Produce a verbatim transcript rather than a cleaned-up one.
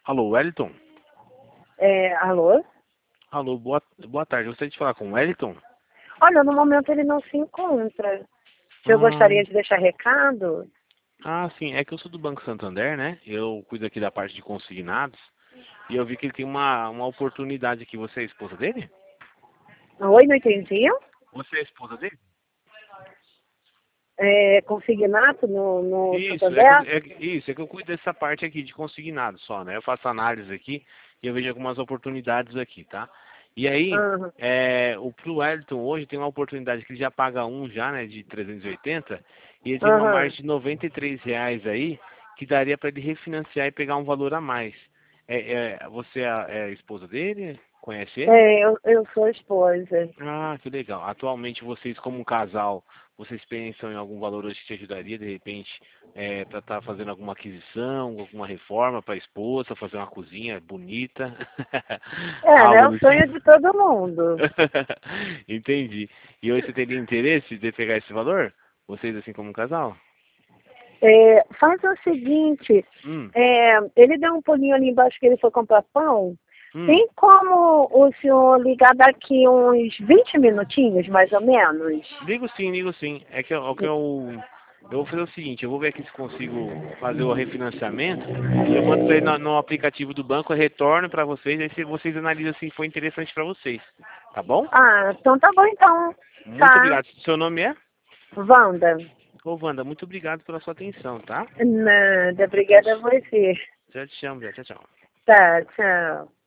Alô, Wellington? É, alô? Alô, boa, boa tarde. Gostaria de falar com o Wellington? Olha, no momento ele não se encontra. Se eu Ah, gostaria de deixar recado? ah, sim. É que eu sou do Banco Santander, né? Eu cuido aqui da parte de consignados. E eu vi que ele tem uma, uma oportunidade aqui. Você é a esposa dele? Oi, não entendi. Você é a esposa dele? É, consignato no, no Isso, é que eu, Santander? é, que- isso, é que eu cuido dessa parte aqui de consignado só, né? Eu faço análise aqui e eu vejo algumas oportunidades aqui, tá? E aí, Aham, é, o pro Wellington hoje tem uma oportunidade que ele já paga um já, né, de trezentos e oitenta, e ele tem uma aham. margem de noventa e três reais aí, que daria para ele refinanciar e pegar um valor a mais. É, é, você é a, é a esposa dele? Conhece ele? É, eu, eu sou esposa. Ah, que legal. Atualmente vocês, como um casal, vocês pensam em algum valor hoje que te ajudaria, de repente, é, para estar fazendo alguma aquisição, alguma reforma para a esposa, fazer uma cozinha bonita, É, né? algo O do sonho tipo? de todo mundo. Entendi. E hoje você teria interesse de pegar esse valor? Vocês, assim, como um casal? É, faz o seguinte, Hum, é, ele deu um pulinho ali embaixo que ele foi comprar pão. hum. Tem como o senhor ligar daqui uns vinte minutinhos, mais ou menos? Ligo sim, ligo sim. É que, eu- o que eu, eu vou fazer o seguinte, eu vou ver aqui se consigo fazer o refinanciamento e eu mando pra ele no, no aplicativo do banco, eu retorno para vocês, aí se vocês analisam se foi interessante para vocês. Tá bom? Ah, então tá bom então. Muito Tá. obrigado. Seu nome é? Wanda. Ô, Wanda, muito obrigado pela sua atenção, tá? Nada, Já, já, obrigada a você. já te chamo, já. Tchau, tchau. Tá, tchau.